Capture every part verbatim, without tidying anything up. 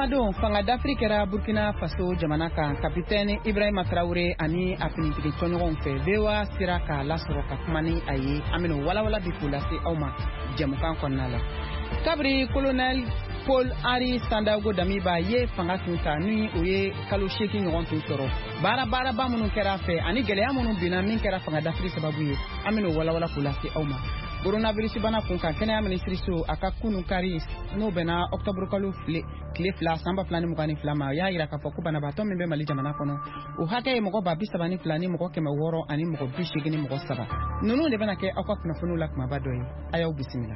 jumadon fanga d'Afrique kɛra Burkina Faso jamana kan capitaine Ibrahima Traoré ani a finitigi tɔɲɔgɔnw fɛ V O A sera k'a lasɔrɔ ka kuma ni a ye an bɛna walawala bi k'o lase aw ma jamukan kɔnɔna la. Kabiri colonel Paul Henri Sandaogo Damiba ye fanga tun ta ni o ye kalo seegin ɲɔgɔn tun sɔrɔ baara baaraba minnu kɛra fɛ ani gɛlɛya minnu binna min kɛra fanga d'Afrique sababu ye an bɛna walawala k'o lase aw ma. Coronavirus bana kun kan kɛnɛya minisiriso a ka kunu kari n'o bɛnna octobre kalo tile fila san ba fila ni mugan ni fila ma y'a yira k'a fɔ ko banabaatɔ min bɛ Mali jamana kɔnɔ o hakɛ ye mɔgɔ ba bi saba ni fila ni mɔgɔ kɛmɛ wɔɔrɔ ani mɔgɔ bi seegin ni mɔgɔ saba ninnu de bɛna kɛ aw ka kunnafoniw la kumaba dɔ ye a y'aw bisimila.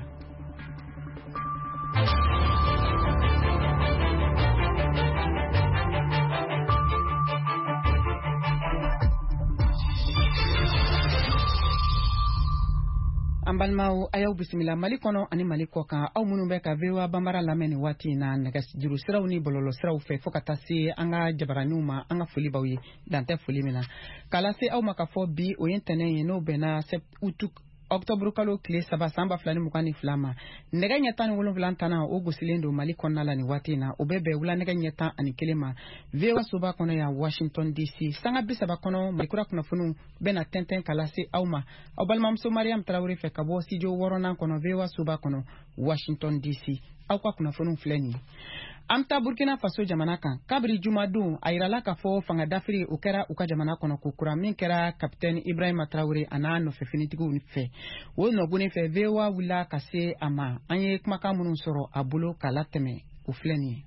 An balimaw a y'aw bisimila Mali kɔnɔ ani Mali kɔ kan aw minnu bɛ ka V O A banbara lamɛn ni waati in na nɛgɛjuru siraw ni bɔlɔlɔ siraw fɛ fo ka taa se an ka jabaraniw ma an ka foli b'aw ye dantɛ foli min na k'a lase aw ma ka fɔ bi o ye ntɛnɛn ye n'o bɛnna utu octobre kalo tile saba san ba fila ni mugan ni fila ma nɛgɛ ɲɛ tan ni wolonwula tanna o gosilen don Mali kɔnɔna la nin waati in na o bɛ bɛn wula nɛgɛ ɲɛ tan ani kelen ma V O A soba kɔnɔ yan Washington D C sanga bi saba kɔnɔ Malikura kunnafoniw bɛna tɛntɛn ka lase aw ma aw balimamuso Mariam Traoré fɛ ka bɔ studio wɔɔrɔnan kɔnɔ V O A soba kɔnɔ Washington D C aw ka kunnafoniw filɛ nin ye. An ta Burkina Faso jamana kan kabiri jumadon a yirala k'a fɔ fanga d'Afrique o kɛra u ka jamana kɔnɔ ko kura min kɛra capitaine Ibrahima Traoré a n'a nɔfɛ finitigiw fɛ o nɔgɔnin fɛ V O A wulila ka se a ma an ye kumakan minnu sɔrɔ a bolo k'a latɛmɛ o filɛ nin ye.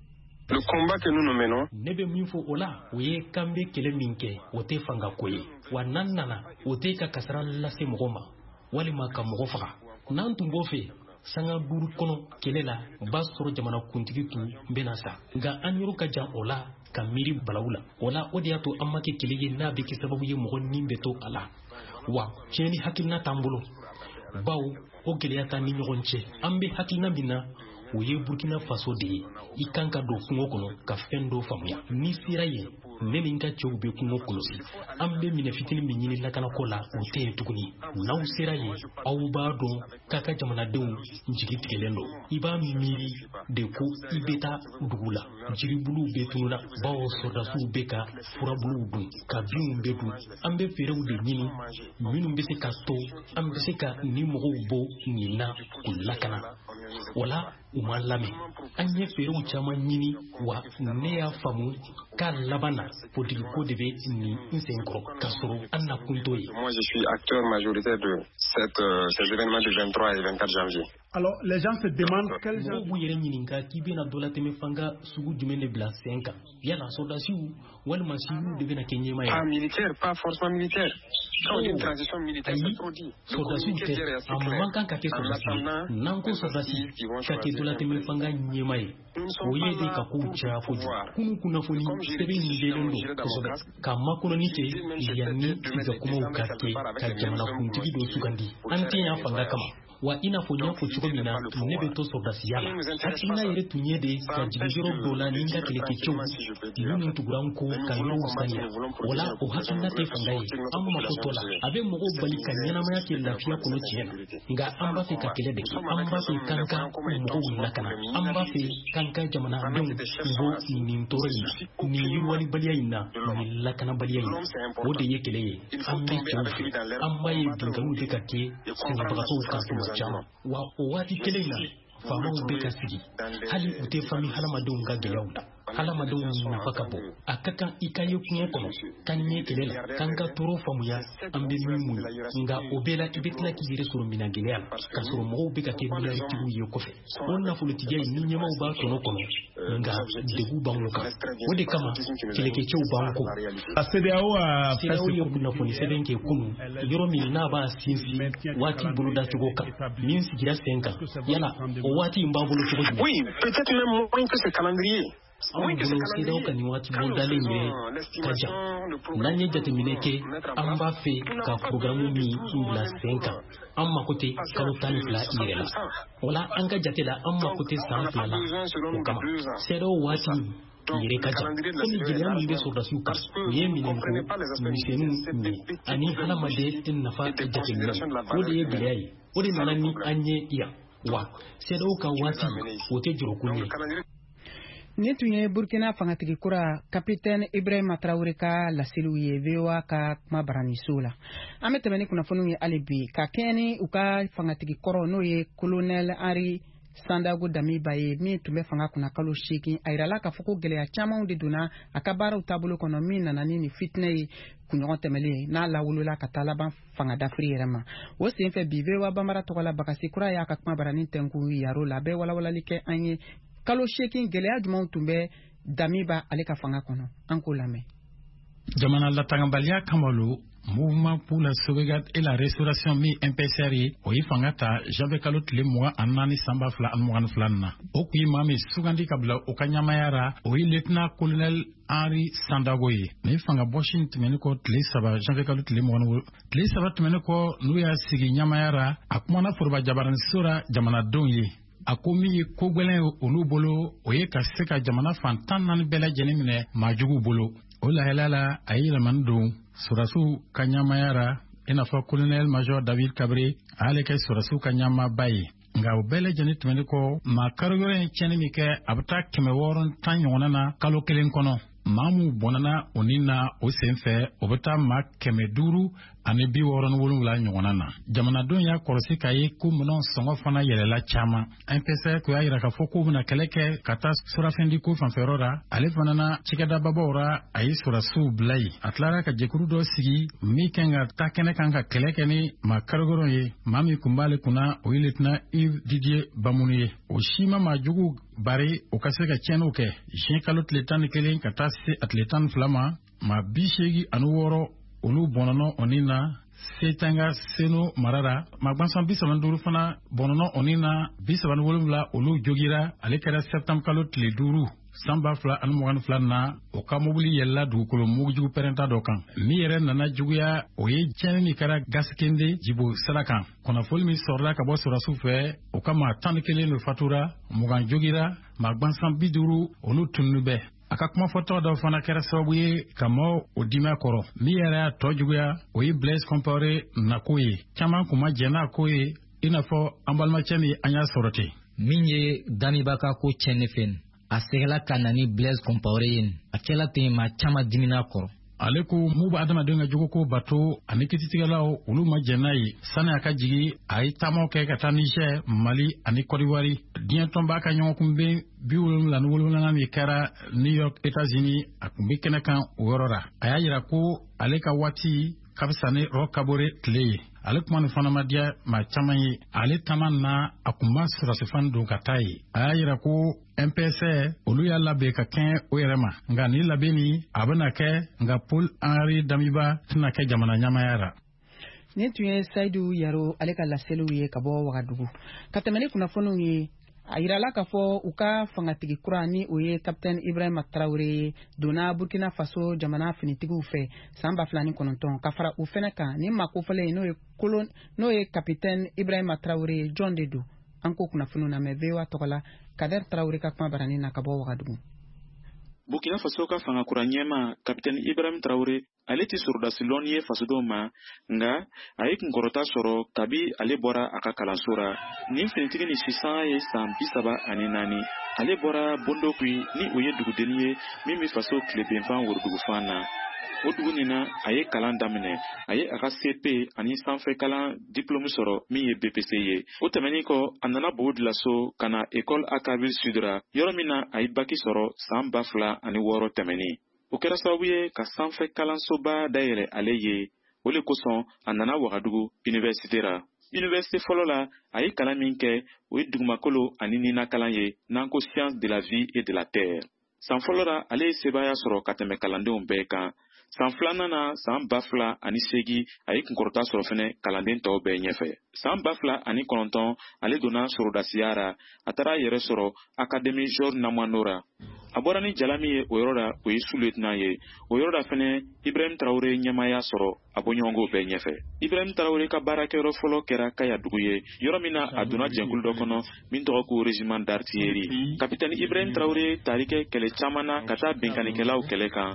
Le combat que nous nous menons. Ne bɛ min fɔ o la o ye kan bɛ kɛlɛ min kɛ o tɛ fanga ko ye wa n'an nana o tɛ ka kasara lase mɔgɔ ma walima ka mɔgɔ faga n'an tun b'o fɛ sanga duuru kɔnɔ kɛlɛ la b'a sɔrɔ jamana kuntigi tun bɛna sa nka an yɔrɔ ka jan o la ka miiri balawu la o la o de y'a to an ma kɛ kɛlɛ ye n'a bɛ kɛ sababu ye mɔgɔ nin bɛ to a la wa tiɲɛni hakilina t'an bolo baw o gɛlɛya t'an ni ɲɔgɔn cɛ an bɛ hakilina min na o ye Burkina Faso de ye i kan ka don kungo kɔnɔ ka fɛn dɔ faamuya ni sera ye ne ni n ka cɛw bɛ kungo kɔlɔsi an bɛ minɛ fitinin min ɲini lakanako la o tɛ yen tuguni n'aw sera ye aw b'a dɔn k'a ka jamanadenw jigi tigɛlen don i b'a miiri de ko i bɛ taa dugu la jiribuluw bɛ tununa bawo sɔrdasiw bɛ ka furabuluw dun ka binw bɛ dun an bɛ feerew de ɲini minnu bɛ se ka to an bɛ se ka ni mɔgɔw bɔ nin na k'u lakana o la u ma lamɛn an ye feerew caman ɲini wa ne y'a faamu k'a laban na politique ko de bɛ nin n sen kɔrɔ k'a sɔrɔ an na kun t'o ye. Moi je suis acteur majoritaire de cette, euh, ces événements du vingt-trois et vingt-quatre janvier. Alors les gens se demandent quel genre de yɛrɛ ɲininka k'i bɛna dɔ latɛmɛ fanga sugu jumɛn de bila sen kan yala sɔrdasiw walima siwilu de bɛna kɛ ɲɛma ye. Pas militaire, pas forcément militaire. Quand on dit transition militaire, c'est trop dit. Sɔrdasiw tɛ a man kan ka kɛ sɔrdasi ye n'an ko sɔrdasi ka kɛ dɔ latɛmɛ fanga ɲɛma ye o ye de ka kow caya kojugu kunu kunnafoni sɛbɛn nin dilen don kosɛbɛ ka makɔnɔni kɛ yanni sigakumaw ka kɛ ka jamana kuntigi dɔ sugandi an tɛ yan fanga kama wa i n'a fɔ n y'a fɔ cogo min na ne bɛ to sɔrdasiya la hakilina yɛrɛ tun ye de ka jigin yɔrɔ dɔw la ni n ka kɛlɛkɛcɛw minnu tugura n ko ka yɔrɔw saniya o la o hakilina tɛ fanga ye an mako t'o la a bɛ mɔgɔw bali ka ɲɛnamaya kɛ lafiya kɔnɔ tiɲɛ na nka an b'a fɛ ka kɛlɛ dege an b'a fɛ k'an ka mɔgɔw lakana an b'a fɛ k'an ka jamanadenw bɔ nin tɔɔrɔ in na nin yiriwalibaliya in na nin lakanabaliya in na o de ye kɛlɛ ye an bɛ cɛw fɛ an b'a ye binkaliw bɛ ka kɛ sɛnɛbagatɔw kan tuma caman wa o waati kelen na faamaw bɛ ka sigi hali u tɛ fami hadamadenw ka gɛlɛyaw la hadamadenw nafa ka bon a ka kan i ka ye kungo kɔnɔ ka ɲɛ kɛlɛ la k'an ka tɔɔrɔ faamuya an bɛ min mun nka o bɛɛ la i bɛ tila k'i yɛrɛ sɔrɔ minan gɛlɛya la k'a sɔrɔ mɔgɔw bɛ ka kɛ miliyaritigiw ye kɔfɛ o nafolotigiya in ni ɲɛmaw b'a tɔnɔ kɔnɔ nka degun b'anw kan o de kama kɛlɛkɛcɛw b'an ko CEDEAO ye kunnafoni sɛbɛn kɛ kunun yɔrɔ min n'a b'a sinsin waati bolodacogo kan min sigira sen kan yala o waati in b'an bolo cogo jumɛn. Oui, peut-être même moins que ce calendrier. Anw bolo CEDEAO ka nin waati bɔdalen ye ka jan n'an ye jateminɛ kɛ an b'a fɛ ka programme min bila sen kan an mako tɛ kalo tan ni fila yɛrɛ la o la an ka jate la an mako tɛ san fila la o kama CEDEAO waati yɛrɛ ka jan komi gɛlɛya min bɛ sɔrdasiw kan o ye minɛnko misɛnninw ye ani hadamaden nafa jateminɛ o de ye gɛlɛya ye o de nana ni an ye yan wa CEDEAO ka waati o tɛ jɔrɔkun ye. Nin tun ye Burkina fangatigi kura Capitaine Ibrahima Traoré ka laseliw ye V O A ka kuma baraniso la. An bɛ tɛmɛ ni kunnafoniw ye hali bi ka kɛɲɛ ni u ka fangatigi kɔrɔ n'o ye Colonel Henri Sandaogo Damiba ye min tun bɛ fanga kunna kalo seegin a yirala k'a fɔ ko gɛlɛya camanw de donna a ka baaraw taabolo kɔnɔ min nana ni nin fitinɛ ye kunɲɔgɔn tɛmɛlen n'a lawolola ka taa laban fanga dafiri yɛrɛ ma. O senfɛ bi V O A Banbara tɔgɔla Bakasi Kura y'a ka kuma barani tɛnku yaro la a bɛ walawalali kɛ an ye kalo seegin gɛlɛya jumɛnw tun bɛ Damiba ale ka fanga kɔnɔ an k'o lamɛn. Jamana latangabaliya kamalo Mouvement pour la sauvegarde et la restauration mi M P C R ye o ye fanga ta janvier kalo tile mugan ani naani sanba fila ani mugan ni fila na. O kun ye maa min sugandi ka bila o ka ɲamaya ra o ye lieutenant colonel Henri Sandaogo ye. Nin fanga bɔsi tɛmɛnen kɔ tile saba janvier kalo tile mugan ni wolo tile saba tɛmɛnen kɔ n'u y'a sigi ɲamaya ra a kumana foroba jabaraniso ra jamanadenw ye. A ko min ye ko gwɛlɛn ye olu bolo o ye ka se ka jamana fan tan naani bɛɛ lajɛlen minɛ maajuguw bolo. O lahala la a ye yɛlɛmani don Sorasiw ka ɲamaya ra i n'a fɔ colonel major David Kabré a y'ale kɛ Sorasiw ka ɲamaba ye. Nka o bɛɛ lajɛlen tɛmɛnen kɔ maa karo yɔrɔ ye tiɲɛni min kɛ a bɛ taa kɛmɛ wɔɔrɔ tan ɲɔgɔnna na kalo kelen kɔnɔ. Maa mun bɔnana o ni na o sen fɛ o bɛ taa maa kɛmɛ duuru ani bi wɔɔrɔ ni wolonwula ɲɔgɔnna na. Jamanadenw y'a kɔlɔsi k'a ye ko minɛnw sɔngɔ fana yɛlɛla caman. M P C R ko y'a yira k'a fɔ k'u bɛna kɛlɛ kɛ ka taa surafɛndiko fanfɛyɔrɔ la ale fana na cikɛdababaw ra a ye Sorasiw bila yen. A tilara ka jɛkulu dɔ sigi min kan ka taa kɛnɛ kan ka kɛlɛ kɛ ni maa karigɔrɔ ye maa min kun b'ale kunna o ye lieutenant Yves Didier Bamunu ye. O si ma maajugu bari o ka se ka tiɲɛniw kɛ diɲɛ kalo tile tan ni kelen ka taa se a tile tan ni fila ma maa bi seegin ani wɔɔrɔ olu bɔnɔnɔ o ni na Setanga Seno marara maa gbansan bi saba ni duuru fana bɔnɔnɔ o ni na bi saba ni wolonwula olu jogira ale kɛra septembre kalo tile duuru san ba fila ani mugan ni fila na o ka mobili yɛlɛla dugukolo mugujugu pɛrɛnta dɔ kan min yɛrɛ nana juguya o ye tiɲɛni min kɛra gasikende jibo sira kan. Kunnafoni min sɔrɔla ka bɔ Sorasiw fɛ o ka maa tan ni kelen de fatura mugan jogira maa gbansan bi duuru olu tununu bɛɛ. A ka kumafɔtɔ dɔ fana kɛra sababu ye ka maaw o dimɛ kɔrɔ min yɛrɛ y'a tɔ juguya o ye Blaise Compaoré nako ye. Caman kun ma jɛn n'a ko ye i n'a fɔ an balimacɛ min an y'a sɔrɔ ten. Min ye Damiba ka ko tiɲɛni fɛn a segala ka na ni Blaise Compaoré ye a kɛla ten maa caman dimina kɔrɔ. Ale ko mu b'a adamaden ka jogo bato ani kititigɛlaw olu ma jɛn n'a ye sani a ka jigi a ye taamaw kɛ ka taa Niger, Mali ani Côte d'Ivoire. Diɲɛ tɔn b'a ka ɲɔgɔnkunbɛn bi wolonwula ni wolonwula min kɛra New York, États-Unis a kun bɛ kɛnɛ kan o yɔrɔ la. A y'a yira ko ale ka waati ka fisa ni Roch Kaboré tile ye. Ale kuma nin fana ma diya maa caman ye. Ale taama na a kun ma Sorasifan don ka taa ye. A y'a yira ko M P C R olu y'a labɛn ka kɛɲɛ o yɛrɛ ma nka nin labɛn nin a bɛna kɛ nka Paul Henri Damiba tɛna kɛ jamana ɲamaya ra. Nin tun ye Sayidu Yaro ale ka laseliw ye ka bɔ Wagadugu. Ka tɛmɛ ni kunnafoniw ye a yirala k'a fɔ u ka fangatigi kura ni o ye Capitaine Ibrahima Traoré donna Burkina Faso jamana finitigiw fɛ san ba fila ni kɔnɔntɔn ka fara u fɛnɛ kan ni makofɔlen n'o ye kolon n'o ye Capitaine Ibrahima Traoré jɔn de don an ko kunnafoniw na mɛ V O A tɔgɔla Kader Traoré ka kuma barani na ka bɔ Wagadugu. Burkina Faso ka fanga kura ɲɛma Capitaine Ibrahima Traoré ale ti sɔrɔdasi lɔnni ye fasodenw ma nga a ye kunkɔrɔta sɔrɔ kabi ale bɔra a ka kalanso ra. Nin finitigi ni sisan ye san bi saba ani naani. Ale bɔra Bondokui ni o ye dugudenni ye min bɛ faso tilebenfan Worodugu na. O dugu nin na a ye kalan daminɛ a ye a ka C P ani sanfɛ kalan diplôme sɔrɔ min ye B P C ye. O tɛmɛnin kɔ a nana Bobo-Dioulasso ka na école Akaville Sud ra yɔrɔ min na a ye baki sɔrɔ san ba fila ani wɔɔrɔ tɛmɛnin. O kɛra sababu ye ka sanfɛ kalansoba dayɛlɛ ale ye o le kosɔn a nana Wagadugu université ra. Université fɔlɔ la a ye kalan min kɛ o ye dugumakolo ani nina kalan ye n'an ko science de la vie et de la terre. San fɔlɔ la ale ye sebaya sɔrɔ ka tɛmɛ kalandenw bɛɛ kan. San filanan na san ba fila ani segi a ye kunkɔrɔta sɔrɔ fɛnɛ kalanden tɔw bɛɛ ɲɛfɛ. San ba fila ani kɔnɔntɔn ale donna sorodasiya ra a taara a yɛrɛ sɔrɔ Académie Georges Namanou ra. A bɔra ni jala min ye o yɔrɔ la o ye sous-lieutenant ye. O yɔrɔ la fɛnɛ Ibrahim Traoré ɲɛmaya sɔrɔ a bɔɲɔgɔnko bɛɛ ɲɛfɛ. Ibrahim Traoré ka baarakɛyɔrɔ fɔlɔ kɛra Kayadugu ye yɔrɔ min na a donna jɛnkulu dɔ kɔnɔ min tɔgɔ ko régiment d'artillerie. Capitaine Ibrahim Traoré taari kɛ kɛlɛ caman na ka taa benkannikɛlaw kɛlɛ kan.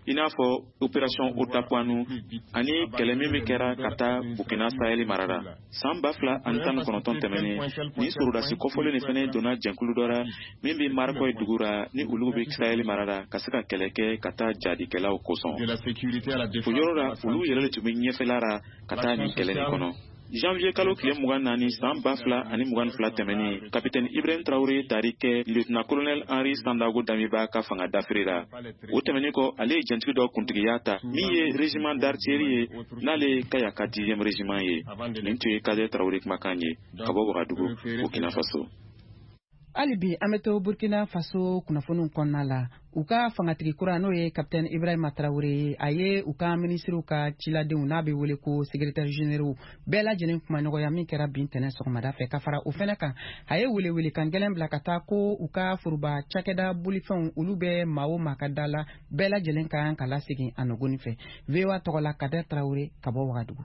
i n'a fɔ opération Otapuanu ani kɛlɛ min bɛ kɛra ka taa Burkina Sahel marara san ba fila ani tan ni kɔnɔntɔn tɛmɛnen ni sorodasi kɔfɔlen nin fɛnɛ donna jɛnkulu dɔ la min bɛ Marikoy dugu la ni olu bɛ Sahel marara ka se ka kɛlɛ kɛ ka taa jadikɛlaw kosɔn o yɔrɔ la olu yɛrɛ de tun bɛ ɲɛfɛla la ka taa nin kɛlɛ nin kɔnɔ. janvier kalo tile mugan naani san ba fila ani mugan fila tɛmɛnen capitaine Ibrahim Traoré taari kɛ lieutenant colonel Henri Sandago Damiba ka fanga dafiri la o tɛmɛnen kɔ ale ye jɛntigi dɔ kuntigiya ta min ye régiment d'artillerie ye n'ale ka ya ka dixième régiment ye nin tun ye Kader Traoré kumakan ye ka bɔ Wagadugu Burkina Faso. hali bi an bɛ to Burkina Faso kunnafoniw kɔnɔna la u ka fangatigi kura n'o ye capitaine Ibrahima Traoré a ye u ka ministres ka ciladenw n'a bɛ wele ko secrétaire généraux bɛɛ lajɛlen kumaɲɔgɔnya min kɛra bin tɛnɛ sɔgɔmada fɛ ka fara o fɛnɛ kan a ye welewele kan gɛlɛn bila ka taa ko u ka foroba cakɛda bolifɛnw olu bɛ maa o maa ka da la bɛɛ lajɛlen ka kan ka lasegin a nɔgɔni fɛ V O A tɔgɔ la Kader Traoré ka bɔ Wagadugu.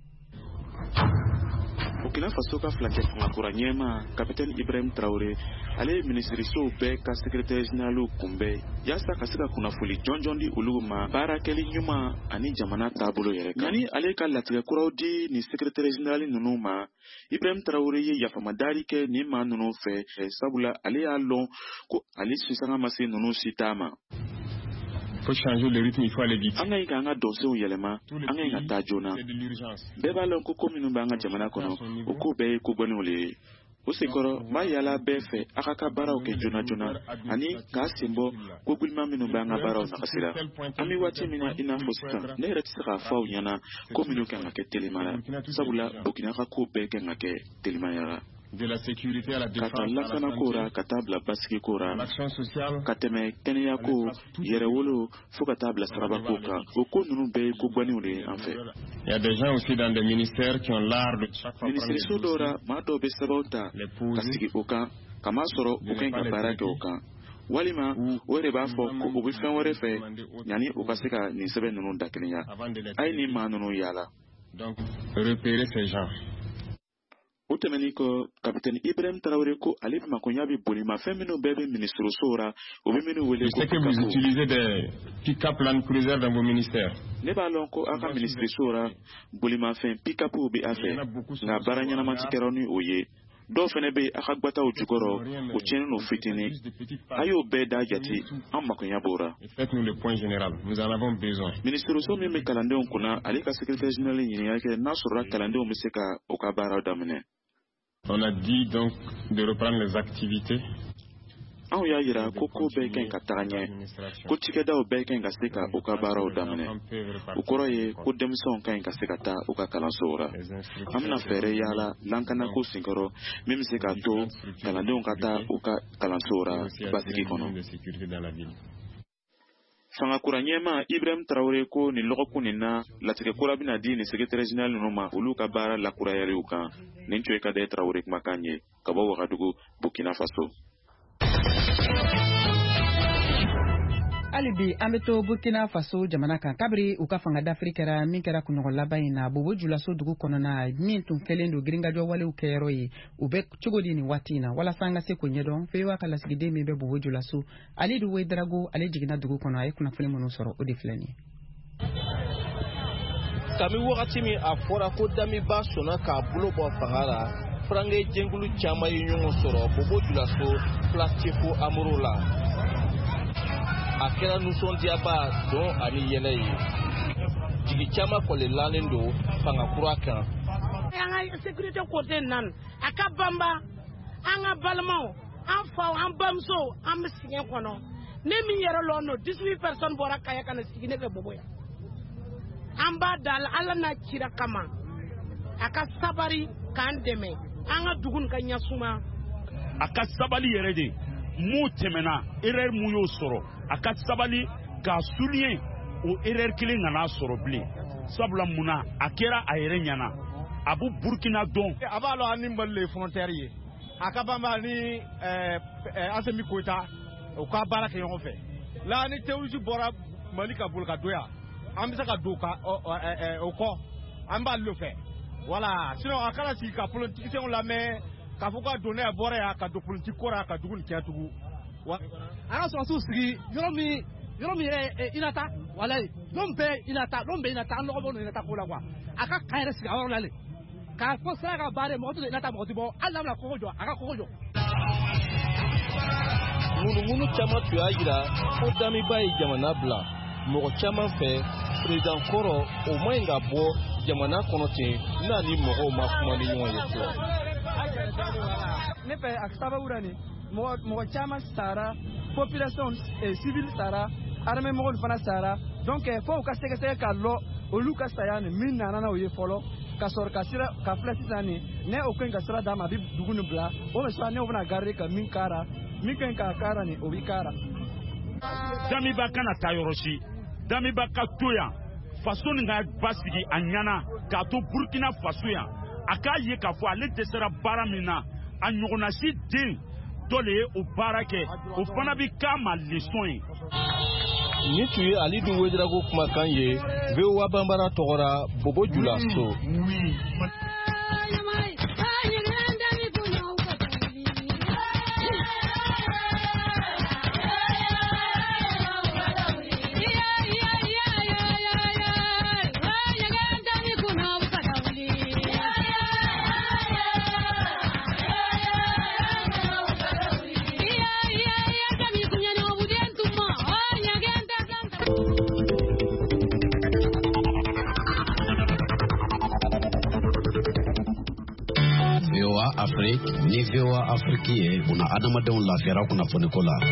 Burkina Faso ka filakɛ fangakura ɲɛma capitaine Ibrahim Traoré ale ye minisirisow bɛɛ ka secrétaire général kunbɛn yaasa ka se ka kunnafoni jɔnjɔn di olu ma baarakɛli ɲuman ani jamana taabolo yɛrɛ kan. Nani ale ka latigɛ kuraw di ni secrétaire général ninnu ma Ibrahim Traoré ye yafamadari kɛ ni maa ninnu fɛ sabula ale y'a lɔn ko ale sisanga ma se ninnu si t'a ma. faut changer le rythme, il faut aller vite. An ka ɲi k'an ka dɔnsew yɛlɛma an ka ɲi ka taa joona bɛɛ b'a lɔn ko ko minnu b'an ka jamana kɔnɔ o ko bɛɛ ye ko bɔnenw le ye o sekɔrɔ n b'a yala bɛɛ fɛ a ka ka baaraw kɛ joona joona ani k'a sen bɔ ko gwɛlɛman minnu b'an ka baaraw nagasira an bɛ waati min na i n'a fɔ sisan ne yɛrɛ tɛ se k'a fɔ aw ɲɛna ko minnu kan ka kɛ telima la sabula Burkina ka ko bɛɛ kan ka kɛ telimaya la. De la sécurité à la défense, à la frontière, ka tabla basiki kora, l'action sociale, ka tɛmɛ kɛnɛya ko, yɛrɛ wolo, fo ka tabla saraba ko kan. O ko ninnu bɛɛ ye ko bɔnniw de ye an fɛ. Il y a des gens aussi dans des ministères qui ont l'art de chaque fois prendre les dossiers. Dɔw la, maa dɔw bɛ sɛbɛnw ta, ka sigi o kan, ka maa sɔrɔ u kan ka baara kɛ o kan. Walima o yɛrɛ b'a fɔ ko u bɛ fɛn wɛrɛ fɛ yanni u ka se ka nin sɛbɛn ninnu dakɛnɛya. A ye nin maa ninnu yaala. Donc, repérer ces gens. O tɛmɛnen kɔ capitaine Ibrahim Traoré ko ale makoɲa bɛ bolimafɛn minnu bɛɛ bɛ ministresow la o bɛ minnu wele ko pick-up. Je sais que vous utilisez des pick-up Land Cruiser dans vos ministères. Ne b'a lɔn ko aw ka ministresow la bolimafɛn pick-up bɛ a fɛ nka baara ɲɛnama ti kɛra ni o ye dɔw fɛnɛ bɛ a ka gbataw jukɔrɔ o tiɲɛnen n'o fitinin a y'o bɛɛ da jate an makoɲa b'o la. Faites-nous le point général, nous en avons besoin. Ministreso min bɛ kalandenw kunna ale ka secrétaire général ɲininkali kɛ n'a sɔrɔla kalandenw bɛ se ka o ka baaraw daminɛ. On a dit donc de reprendre les activités. Anw y'a yira ko ko bɛɛ kan ka taga ɲɛ ko cikɛdaw bɛɛ kan ka se ka u ka baaraw daminɛ o kɔrɔ ye ko denmisɛnw kan ka se ka taa u ka kalansow la an bɛna fɛɛrɛ yaala lankanako senkɔrɔ min bɛ se ka to kalandenw ka taa u ka kalansow la basigi kɔnɔ. Fangakura ɲɛma Ibrahim Traoré ko nin lɔgɔkun nin na latigɛ kura bɛna di nin secrétaire général ninnu ma olu ka baara lakurayaliw kan nin tun ye Kader Traoré kumakan ye ka bɔ Wagadugu Burkina Faso. hali bi an bɛ to Burkina Faso jamana kan kabiri u ka fanga dafiri kɛra min kɛra kunɲɔgɔn laban in na Bobo Julaso dugu kɔnɔna min tun kɛlen don girinkajɔ walew kɛyɔrɔ ye u bɛ cogo di nin waati in na walasa an ka se k'o ɲɛdɔn V O A ka lasigiden min bɛ Bobo Julaso Alidu Wederago ale jiginna dugu kɔnɔ a ye kunnafoni minnu sɔrɔ o de filɛ nin ye. Kami wagati min a fɔra ko Damiba sɔnna k'a bolo bɔ fanga la Frange jɛnkulu caman ye ɲɔgɔn sɔrɔ Bobo Julaso place Tefo Amuru la. A kɛra nisɔndiyaba don ani yɛlɛ ye jigi caman kɔlilalen don fanga kura kan. An ka sécurité côté nan a ka banba an ka balimaw an faw an bamuso an bɛ sigi kɔnɔ ne min yɛrɛ lɔn no dix-huit personnes bɔra kaya kana sigi ne fɛ Bobo ya an b'a da Ala n'a cira kama a ka sabari k'an dɛmɛ an ka dugu ka ɲasuma a ka sabali yɛrɛ de mu tɛmɛna erreur mu y'o sɔrɔ a ka sabali k'a souligner o erreur kelen kana sɔrɔ bilen sabula munna a kɛra a yɛrɛ ɲana a b'u Burkina dɔn a b'a lɔn an ni Mali le frontière ye a ka banba ni Asimi Koita u ka baara kɛ ɲɔgɔn fɛ la ni terroriste bɔra Mali ka bolo ka don yan an bɛ se ka don o kɔ an b'a lo fɛ voilà sinon a kana sigi ka politiciens lamɛn k'a fɔ ka don ne bɔra yan ka don politique ko la ka dugu ni kɛ tugu an ka sɔrɔsiw sigi yɔrɔ min yoro mi re inata wala lombe inata lombe inata no ko no inata ko la kwa aka kaire siga wala le ka ko sara ka bare mo to inata mo tibo Allah la ko jo aka ko jo munu munu chama tuagira ko dami bayi jamana bla mo chama fe president koro o moinga bo jamana konote na ni mo ma kuma ni nyo yeto ne pe akstaba urani mo mo chama sara population et civil sara armée mo fana sara donc faut ka sege sege ka lo olu ka sayane min nana na oye folo ka sor ka sira ka flasi sani ne o ken ka sira dama bi dugunu bla o me so ne o na garre ka min kara min ken ka kara ni o bi kara dami ba kana tayoroshi dami ba ka toya faso ni ga basigi anyana ka to Burkina Faso ya aka ye ka fo ale desera baramina anyogona si din dole o barake o fana bi kama leçon ni tuye ali du wedrago kuma kanye ve wa bambara togora bobo jula so Afrique ni V O A Afrique una adamadenw lafiyara kunnafoniko la.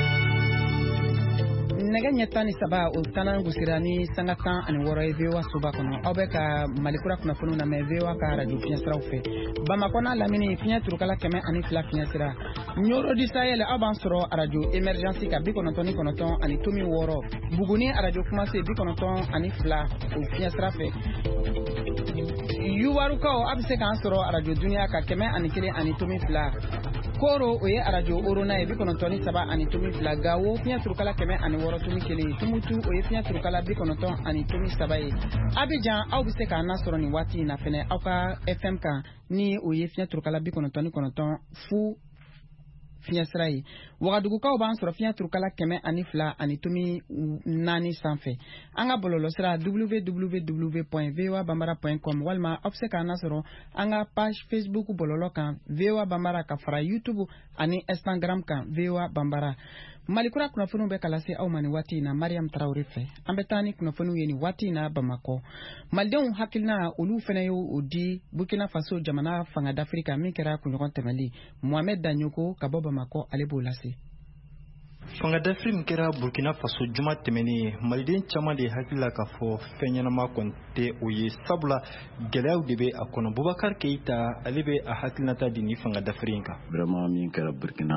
nɛgɛ ɲɛ tan ni saba o tana gosira ni sanga tan ani wɔɔrɔ ye V O A soba kɔnɔ aw bɛ ka malikura kunnafoniw lamɛn V O A ka radio fiɲɛ siraw fɛ bamakɔ n'a lamini fiɲɛ turukala kɛmɛ ani fila fiɲɛ sira ɲoro di sayɛlɛ aw b'an sɔrɔ radio emergence ka bi kɔnɔntɔn ni kɔnɔntɔn ani tomi wɔɔrɔ buguni radio kumase bi kɔnɔntɔn ani fila o fiɲɛ sira fɛ yuwarukaw a bɛ se k'an sɔrɔ radio duniya ka kɛmɛ ani kelen ani tomi fila koro o ye radio orona ye bi kɔnɔntɔn ni saba ani tomi fila gawo fiɲɛ turukala kɛmɛ ani wɔɔrɔ tomi kelen tumutu o ye fiɲɛ turukala bi kɔnɔntɔn ani tomi saba ye abijan aw bɛ se k'an nasɔrɔ nin waati in na fɛnɛ aw ka F M kan ni o ye fiɲɛ turukala bi kɔnɔntɔn ni kɔnɔntɔn fu fiɲɛ sira ye wagadugukaw b'an sɔrɔ fiɲɛ turukala kɛmɛ ani fila ani tomi naani sanfɛ an ka bɔlɔlɔsira w w w point v o a bambara point com walima aw bɛ se k'an nasɔrɔ an ka page Facebook bɔlɔlɔ kan V O A Bambara ka fara YouTube ani Instagram kan V O A Bambara malikura kunnafoniw bɛ ka lase aw ma nin waati in na Mariam Tarawele fɛ an bɛ taa ni kunnafoniw ye nin waati in na Bamakɔ malidenw hakilina olu fana ye o di Burkina Faso jamana fanga d'Afrique min kɛra kunɲɔgɔn tɛmɛli Mohamed Danyoko ka bɔ Bamakɔ ale b'o lase fanga d'Afrique kɛra Burkina Faso juma tɛmɛni maliden caman de hakili la k'a fɔ fɛn ɲɛnama kɔni tɛ o ye sabula gɛlɛyaw de bɛ a kɔnɔ Boubacar Keita ale bɛ a hakilinata di ni fanga d'Afrique kan vraiment min kɛra Burkina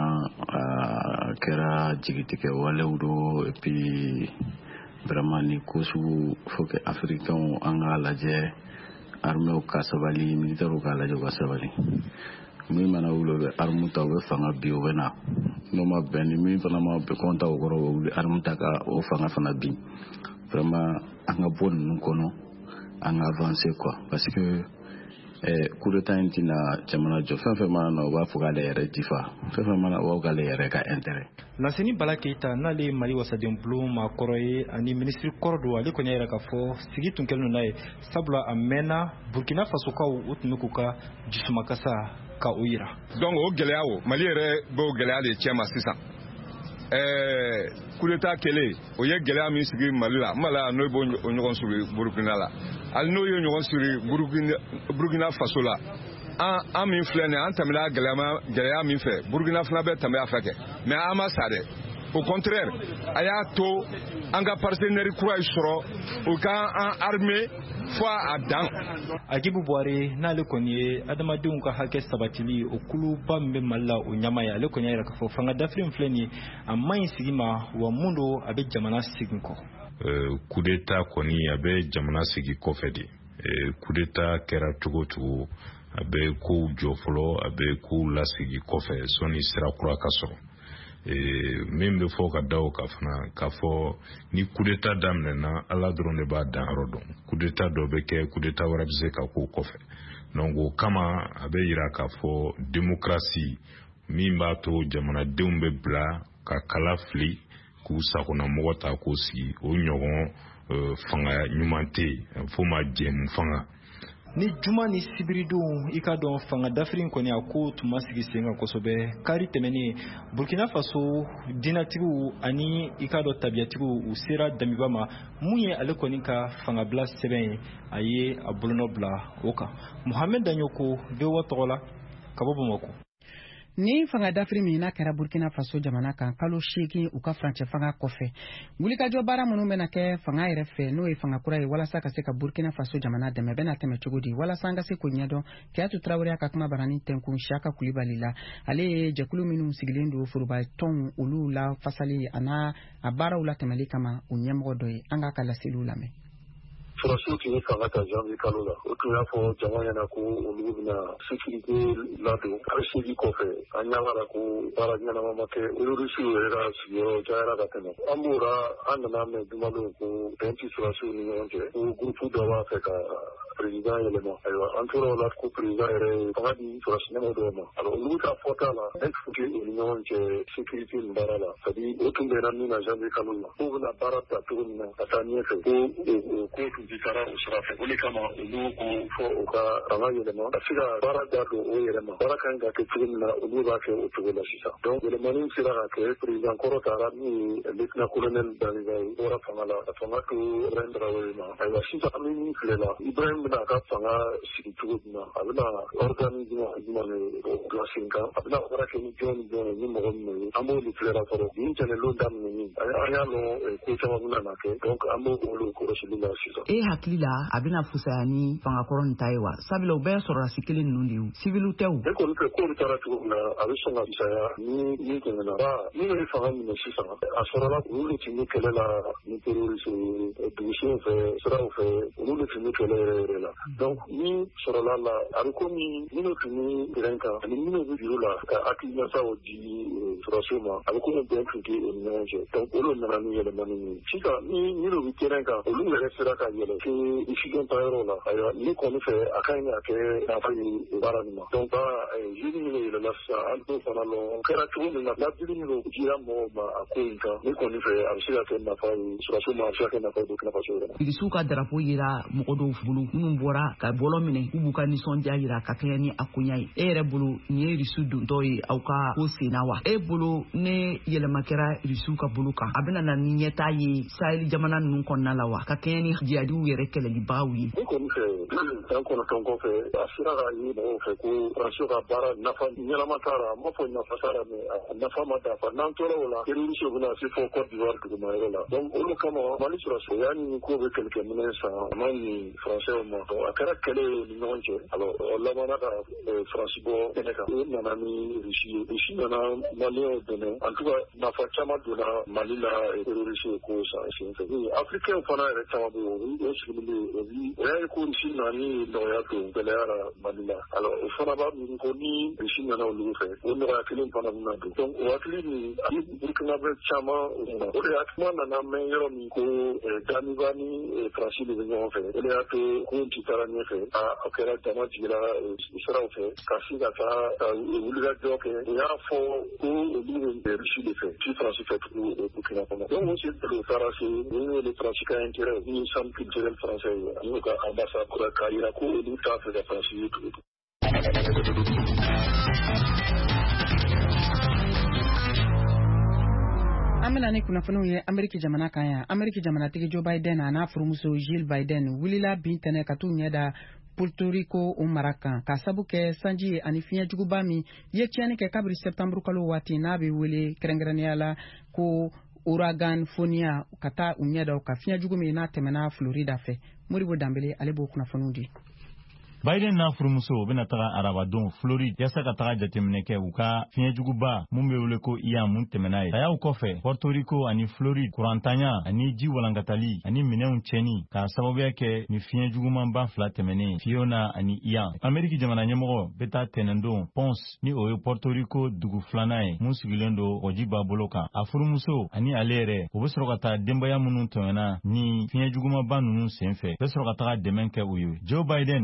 a kɛra jigitigɛ walew do et puis vraiment ni ko sugu faut que africains an k'a lajɛ armée ka sabali militaires ka lajɛ ka sabali min mana wolo bɛ armu ta bɛ fanga bi o bɛ na n'o ma bɛn ni min fana ma bɛ kɔnta o kɔrɔ o wuli armu ta ka o fanga fana bi vraiment an ka bɔ ninnu kɔnɔ an ka avancer quoi parce que eh, coup d'état in tina jamana jɔ fɛn fɛn mana na o b'a fɔ k'ale yɛrɛ difa fɛn fɛn mana o b'a fɔ k'ale yɛrɛ ka intérêt Lansini Bala Keita n'ale ye Mali wasaden bulon maakɔrɔ ye ani minisiri kɔrɔ don ale kɔni y'a yira k'a fɔ sigi tun kɛlen don n'a ye sabula a mɛnna Burkina Fasokaw o tun bɛ k'u ka jisumakasa ka o yira donc o gɛlɛya o Mali yɛrɛ b'o gɛlɛya de cɛ ma sisan ɛɛ coup d'état kɛlen o ye gɛlɛya min sigi Mali la Mali la n'o b'o ɲɔgɔn sɔrɔ Burkina la hali n'o ye ɲɔgɔn sɔrɔ Burkina Burkina Faso la an an min filɛ nin an tɛmɛna gɛlɛya gɛlɛya min fɛ Burkina fana bɛ tɛmɛ a fɛ kɛ mais an ma sa dɛ au contraire a y'a to an ka partenaire kura yi sɔrɔ o ka an armée fo a dan Agibu Buhari n'ale kɔni ye adamadenw ka hakɛ sabatili o kuluba min bɛ Mali la o ɲama ye ale kɔni y'a yira k'a fɔ fanga d'Afrique filɛ nin ye a maɲi sigi ma wa mun don a bɛ jamana segin kɔ coup d'état kɔni a bɛ jamana sigi kɔfɛ de coup d'état kɛra cogo cogo a bɛ kow jɔ fɔlɔ a bɛ kow lasigi kɔfɛ sɔnni sira kura ka sɔrɔ min bɛ fɔ ka da o kan fana k'a fɔ ni coup d'état daminɛna Ala dɔrɔn de b'a dan yɔrɔ dɔn coup d'état dɔ bɛ kɛ coup d'état wɛrɛ bɛ se ka k'o kɔfɛ donc o kama a bɛ yira k'a fɔ démocratie min b'a to jamanadenw bɛ bila ka kala fili k'u k'u sakona mɔgɔ ta k'o sigi o ɲɔgɔn fanga ɲuman tɛ fo ma jɛmu fanga. Ni juma ni sibiridenw i ka dɔn fanga dafiri kɔni a ko tun ma sigi sen kan kosɛbɛ kari tɛmɛnen Burkina Faso dinatigiw ani i ka dɔn tabiyatigiw u sera damiba ma mun ye ale kɔni ka fanga bila sɛbɛn ye a ye a bolonɔ bila o kan. Mohamed Danyoko V O A tɔgɔ la ka bɔ Bamako. Ni fanga dafiri min n'a kɛra Burkina Faso jamana kan kalo seegin u ka furancɛ fanga kɔfɛ wulikajɔ baara minnu bɛna kɛ fanga yɛrɛ fɛ n'o ye fanga kura ye walasa ka se ka Burkina Faso jamana dɛmɛ bɛna tɛmɛ cogo di walasa an ka se k'o ɲɛdɔn Keyatu Traoré ka kuma barani tɛnkun Siaka Kulibali la ale ye jɛkulu minnu sigilen don foroba tɔn olu la fasali a n'a a baaraw la tɛmɛli kama o ɲɛmɔgɔ dɔ ye an ka ka laseliw lamɛn. Surasiw tun ye fanga ta janvier kalo la o tun y'a fɔ jama ɲɛna ko olu bɛna sécurité ladon kalo seegin kɔfɛ an ɲagara ko baara ɲɛnama ma kɛ terrorisiw yɛrɛ ka sigiyɔrɔ cayara ka tɛmɛ an b'ora an nana mɛn jumadon ko bɛn ti surasiw ni ɲɔgɔn cɛ ko gurupu dɔ b'a fɛ ka président yɛlɛma ayiwa an tora o la ko président yɛrɛ ye fanga di surasi ɲɛmɔgɔ dɔw ma alors olu ka fɔta la expliquer o ni ɲɔgɔn cɛ sécurité nin baara la c'est à dire o tun bɛnna min na janvier kalo la k'u bɛna baara ta cogo min na ka taa ɲɛfɛ ko ko tun ti taara o sira fɛ o de kama olu ko fɔ u ka fanga yɛlɛma ka se ka baara da don o yɛrɛ ma baara kan ka kɛ cogo min na olu b'a kɛ o cogo la sisan donc yɛlɛmani sera ka kɛ président kɔrɔ taara min ye lieutenant colonel Daniga ye bɔra fanga la ka fanga to Ibrahim Traoré ma ayiwa sisan an bɛ min filɛ la Ibrahim bɛna a ka fanga sigi cogo min na a bɛna organe jumɛn jumɛn de bila sen kan a bɛna baara kɛ ni jɔn ni jɔn ye ni mɔgɔ min ye an b'o de filɛ la fɔlɔ nin tɛnɛnlen daminɛni an y'a lɔn ko caman bɛna na kɛ donc an b'o olu kɔlɔsili la sisan. E hakili la a bɛna fusaya ni fanga kɔrɔ nin ta ye wa sabula u bɛɛ sɔrɔlasi kelen ninnu de ye civiliw tɛ o. Ne kɔni fɛ ko bɛ taara cogo min na a bɛ sɔn ka fisaya ni min tɛmɛna ba minnu ye fanga minɛ sisan a sɔrɔla olu de tun bɛ kɛlɛ la ni terroriste dugusenw fɛ siraw fɛ olu de tun bɛ kɛlɛ yɛrɛ yɛrɛ la donc min sɔrɔla la a bɛ komi minnu tun bɛ terrain kan ani minnu bɛ juru la ka hakilinasaw di sɔrɔsiw ma a bɛ komi bɛn tun tɛ o ni ɲɔgɔn cɛ donc olu nana ni yɛlɛmani ye sisan ni minnu bɛ terrain kan olu yɛrɛ sera ka yɛlɛ fo décision ta yɔrɔ la ayiwa ne kɔni fɛ a ka ɲi ka kɛ nafa ye baara nin ma donc ba jiri minnu yɛlɛla sisan an t'o fana lɔn o kɛra cogo min na ladili minnu dira mɔgɔw ma a ko in kan ne kɔni fɛ a bɛ se ka kɛ nafa ye sɔrɔsiw ma a bɛ se ka kɛ nafa ye Burkina Faso yɛrɛ ma. Irisiw ka darapo yira mɔgɔ dɔw bolo minnu bɔra ka bɔlɔ minɛ k'u b'u ka nisɔndiya yira ka kɛɲɛ ni a koɲa ye e yɛrɛ bolo nin ye irisiw dontɔ ye aw ka ko senna wa e bolo ne yɛlɛma kɛra irisiw ka bolo kan a bɛna na ni ɲɛtaa ye Sahel jamana ninnu kɔnɔna la wa ka kɛɲɛ ni jihadiw yɛrɛ kɛlɛlibagaw ye. Ne kɔni fɛ san kɔnɔntɔn kɔfɛ a sera ka ye mɔgɔw fɛ ko Faransiw ka baara nafa ɲɛnama t'a la n m'a fɔ nafa t'a la mais a nafa ma dafa n'an tora o la terrorisiw bɛna se fɔ Côte d'Ivoire dugumayɔrɔ la donc olu kama Mali sɔrɔsiw y'a ɲini ko bɛ kɛlɛkɛminɛ san a ma ɲi Faransɛw ma donc a kɛra kɛlɛ ye ni ɲɔgɔn cɛ alors o labanna ka Faransi bɔ kɛnɛ kan o nana ni Rusi ye Rusi nana Maliyɛnw dɛmɛ en tout cas nafa caman donna Mali la terrorisiw ko san sen fɛ Africains fana yɛrɛ caman bɛ yen o sigilen bɛ yen o y'a ye ko Rusi nani nɔgɔya don gɛlɛya la Mali la alors o fana b'a miiri ko ni Rusi nana olu fɛ o nɔgɔya kelen fana bɛna don donc o hakili nin ani Burkinabɛ caman o de y'a kuma nana mɛn yɔrɔ min ko Damiba ni Faransi de bɛ ɲɔgɔn fɛ o de y'a to ko n ti taara ɲɛfɛ a kɛra jama jigira siraw fɛ ka se ka taa wulikajɔ kɛ o y'a fɔ ko olu bɛ Rusi de fɛ si Faransi fɛ tugu Burkina kɔnɔ donc o si o taara se ni y'o de Faransi ka intérêt ni centre culturel français ye ani ka ambassade k'a yira ko olu t'a fɛ ka Faransi ye tugu. An bɛna ni kunnafoniw ye Ameriki jamana kan yan Ameriki jamanatigi Joe Biden a n'a furumuso Jill Biden wulila bin tɛnɛ ka t'u ɲɛda Puerto Rico o mara kan ka sabu kɛ sanji ye ani fiɲɛjuguba min ye tiɲɛni kɛ kabiri septembre kalo waati n'a bɛ wele kɛrɛnkɛrɛnnenya la ko ouragan Fonia ka taa u ɲɛda ka fiɲɛjugu min n'a tɛmɛna Florida fɛ Moribo Dambele ale b'o kunnafoniw di. Biden n'a furumuso u bɛna taga arabadon Floride yasa ka taga jateminɛ kɛ u ka fiɲɛjuguba mun bɛ wele ko Ian mun tɛmɛna ye. Tayaw kɔfɛ Puerto Rico ani Floride kurantanya ani ji walankatali ani minɛnw cɛni ka sababuya kɛ ni fiɲɛjugumanba fila tɛmɛnen Fiona ani Ian. Ameriki jamana ɲɛmɔgɔ bɛ taa tɛnɛndon Ponce ni o ye Puerto Rico dugu filanan ye mun sigilen don o ji b'a bolo kan. A furumuso ani ale yɛrɛ u bɛ sɔrɔ ka taa denbaya minnu tɛmɛna ni fiɲɛjugumanba ninnu senfɛ bɛ sɔrɔ ka taga dɛmɛ kɛ u ye. Joe Biden bɛ sɔrɔ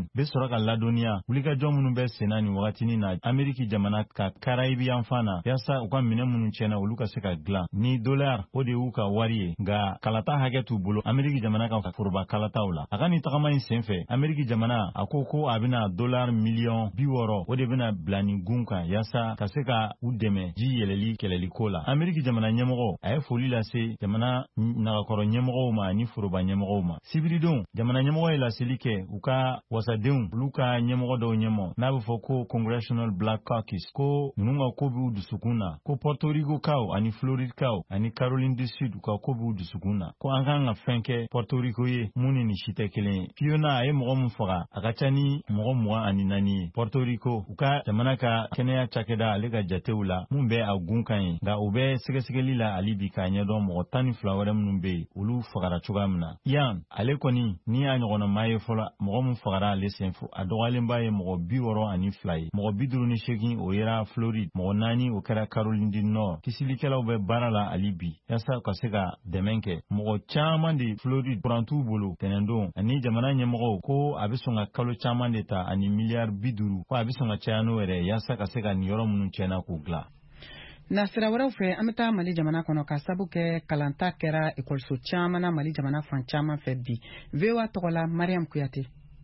fɔra ka ladɔnniya wulikajɔ minnu bɛ senna nin wagatinin na Ameriki jamana ka Karaibi yanfan na yaasa u ka minɛ minnu tiɲɛna olu ka se ka dilan ni dollar o de y'u ka wari ye nka kalata hakɛ t'u bolo Ameriki jamana ka foroba kalataw la a ka nin tagama in senfɛ Ameriki jamana a ko ko a bɛna dollar miliyɔn bi wɔɔrɔ o de bɛna bila nin gun kan yaasa ka se ka u dɛmɛ ji yɛlɛli kɛlɛli ko la Ameriki jamana ɲɛmɔgɔ a ye foli lase jamana nagakɔrɔ ɲɛmɔgɔw ma ani foroba ɲɛmɔgɔw ma sibiridon jamana ɲɛmɔgɔ ye laseli kɛ u ka wasadenw olu ka ɲɛmɔgɔ dɔw ɲɛmɔ n'a bɛ fɔ ko Congressional Black Caucus ko ninnu ka ko b'u dusukun na ko Puerto Rico kaw ani Floride kaw ani Caroline du Sud u ka ko b'u dusukun na ko an kan ka fɛn kɛ Puerto Rico ye mun ni nin si tɛ kelen ye Fiona a ye mɔgɔ min faga a ka ca ni mɔgɔ mugan ani naani ye Puerto Rico u ka jamana ka kɛnɛya cakɛda ale ka jatew la mun bɛ a gun kan ye nka u bɛ sɛgɛsɛgɛli la ali bi k'a ɲɛdɔn mɔgɔ tan ni fila wɛrɛ minnu bɛ yen olu fagara cogoya min na yan ale kɔni ni y'a ɲɔgɔnna maa ye fɔlɔ mɔgɔ min fagara ale senfo a dɔgɔyalenba ye mɔgɔ bi wɔɔrɔ ani fila ye mɔgɔ bi duuru ni seegin o yera Floride mɔgɔ naani o kɛra Caroline du Nord kisilikɛlaw bɛ baara la ali bi yaasa ka se ka dɛmɛ kɛ mɔgɔ caman de Floride kurantuw bolo tɛnɛndon ani jamana ɲɛmɔgɔw ko a bɛ sɔn ka kalo caman de ta ani miliyari bi duuru ko a bɛ sɔn ka caya n'o yɛrɛ yaasa ka se ka nin yɔrɔ minnu tiɲɛna k'u dilan. Na sira wɛrɛw fɛ an bɛ taa Mali jamana kɔnɔ ka sabu kɛ kalanta kɛra ekɔliso caman na Mali jamana fan caman fɛ bi V O A tɔgɔ la Mariam Kuyate.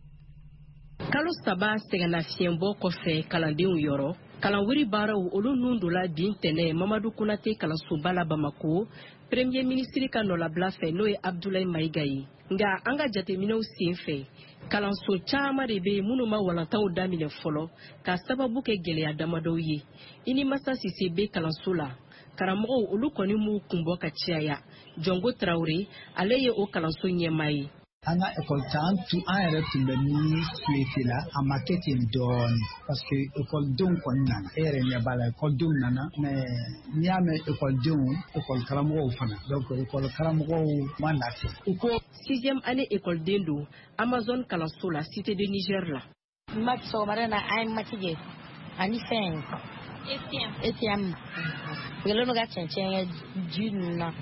Kalo saba sɛgɛnnafiɲɛbɔ kɔfɛ kalandenw yɔrɔ kalanwiri baaraw olu nun dola bi ntɛnɛ Mamadu Konate kalansoba la Bamako Premier ministre ka nɔlabila fɛ n'o ye Abdoulaye Maïga ye nka an ka jateminɛw sen fɛ kalanso caman de bɛ minnu ma walantaw daminɛ fɔlɔ ka sababu kɛ gɛlɛya damadɔw ye i ni Masa Sise bɛ kalanso la karamɔgɔw olu kɔni m'u kunbɔ ka caya Jongo Traoré ale ye o kalanso ɲɛmaa ye. An ka ekɔli ta an tun an yɛrɛ tun bɛ min souhaité la a ma kɛ ten dɔɔnin parce que ekɔlidenw kɔni nana e yɛrɛ ɲɛ b'a la ekɔlidenw nana mais n'i y'a mɛn ekɔlidenw ekɔli karamɔgɔw fana donc ekɔli karamɔgɔw ma lafiya. U ko sixième année ekɔliden don Amazon kalanso la Cité de Niger la. Mat sɔgɔmada na an ye mati kɛ ani fɛn A T M wele no ka cɛncɛn ji ninnu na.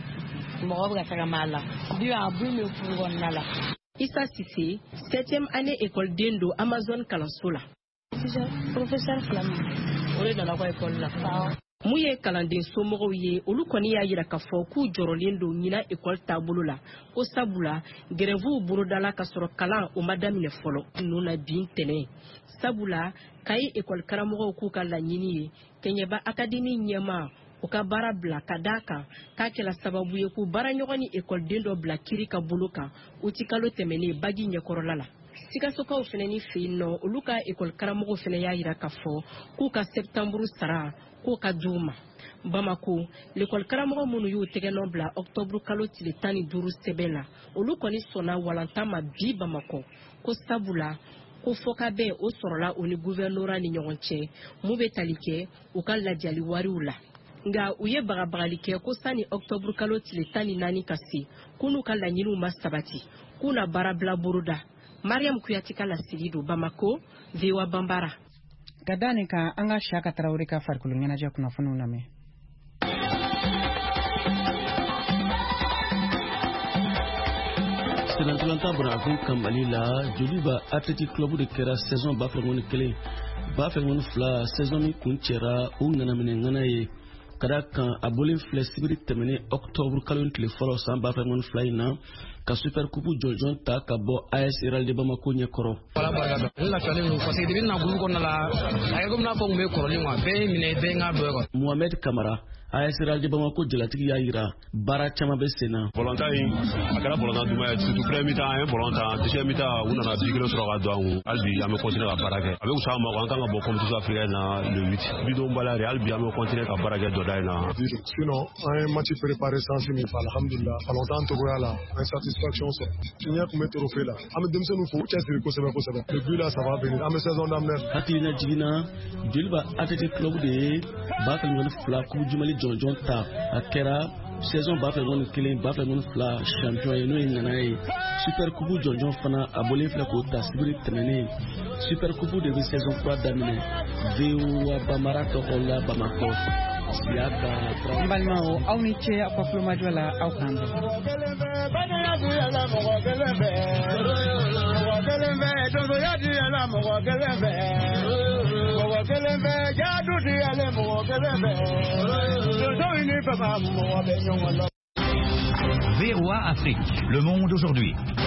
Issa Sise, septième année école d'Indo Amazon kalanso la. Professeur Flamand. Ore da la ko école la. Muye kalanden somɔgɔw ye olu kɔni y'a yira k'a fɔ k'u jɔrɔlen don ɲina école taabolo la ko sabula grèvew bolodala ka sɔrɔ kalan o ma daminɛ fɔlɔ ninnu na bi ntɛnɛn sabula kayi école karamɔgɔw k'u ka laɲini ye Kɛɲɛba académie ɲɛmaa u ka baara bila ka d'a kan k'a kɛla sababu ye k'u baara ɲɔgɔn ni ekɔliden dɔ bila kiri ka bolo kan u ti kalo tɛmɛnen bagi ɲɛkɔrɔla la Sikasokaw fɛnɛ ni fɛ yen nɔ olu ka ekɔli karamɔgɔw fɛnɛ y'a yira k'a fɔ k'u ka septanburu sara k'o ka d'u ma Bamako l'école karamɔgɔ minnu y'u tɛgɛnɔ bila octobre kalo tile tan ni duuru sɛbɛn la olu kɔni sɔnna walantan ma bi Bamako ko sabula ko fɔ ka bɛn o sɔrɔla u ni gouverneur ni ɲɔgɔn cɛ mun bɛ tali kɛ u ka lajali wariw la nga u ye bagabagali kɛ ko sani octobre kalo tile tan ni naani ka se k'u ka laɲiniw ma sabati k'u na baara bila boroda Mariam Kuyate ka laseli don Bamako V O A Bambara. Ka da nin kan an ka Siyaka Tarawele ka farikolo ɲɛnajɛ kunnafoniw lamɛn. Senatulanta Banagun ka Mali la Joliba Athletic Club de kɛra saison ba fɛ ŋɔni kelen ba fɛ ŋɔni fila saison min kun cɛra u ŋanaminɛ ŋana ye ka da kan a bɔlen filɛ sibiri tɛmɛnen octobre kalo tile fɔlɔ san ba fɛ ŋɔni fila in na ka super coupe jɔnjɔn ta ka bɔ A S Real de Bamako ɲɛkɔrɔ. Mohamed Kamara A S Real de Bamako jalatigi y'a yira baara caman bɛ sen na. Volontaire in a kɛra volontaire duman ye surtout premier mi-temps an ye volontaire deuxième mi-temps u nana bi kelen sɔrɔ ka don an kun hali bi an bɛ continuer ka baara kɛ a bɛ wusa an ma an kan ka bɔ compétition africaine na le huit bidon bala hali bi an bɛ continuer ka baara kɛ dɔda in na. Sinon an ye match préparé sans min fɔ alhamdulillah volontaire togoya la an satisfaction sɔrɔ tiɲɛ tun bɛ trophée la an bɛ denmisɛnninw fo u cɛsiri kosɛbɛ kosɛbɛ le but la ça va venir an bɛ saison daminɛ. Hakilina jiginna Joliba Athletic Club de ye ba fɛ ŋɔni fila coupe du Mali jɔnjɔn ta a kɛra saison ba fɛ ŋɔni kelen ba fɛ ŋɔni fila champion ye n'o ye ŋana ye super coupe jɔnjɔn fana a bɔlen filɛ k'o ta sibiri tɛmɛnen super coupe de bɛ saison kura daminɛ V O A Bambara tɔgɔ la Bamako Siyaka n balimaw aw ni ce aw ka kulomajɔ la aw k'an bɛn. donso ya di ala mɔgɔ kelen fɛ mɔgɔ kelen fɛ jaadu di ale mɔgɔ kelen fɛ donso in ni fama mɔgɔ bɛ ɲɔgɔn la. V O A Afrique, le monde aujourd'hui.